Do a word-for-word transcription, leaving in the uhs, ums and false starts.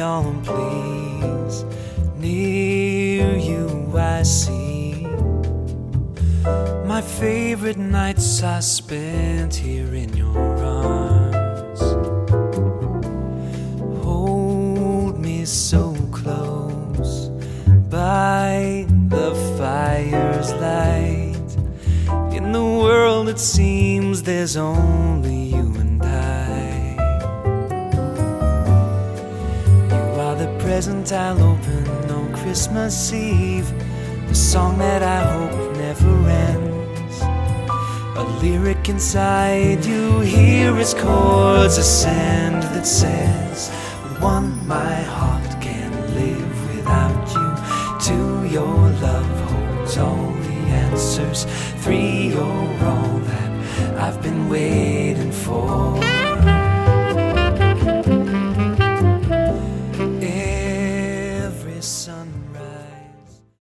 all please. Near you I see my favorite nights I spent here in your arms. Hold me so close by the fire's light. In the world it seems there's only you and I. You are the present I'll open on Christmas Eve, the song that I hope never ends. A lyric inside you hear its chords ascend that says, one, my heart can live without you. Two, your love holds all the answers. Three, you're all that I've been waiting for. Every song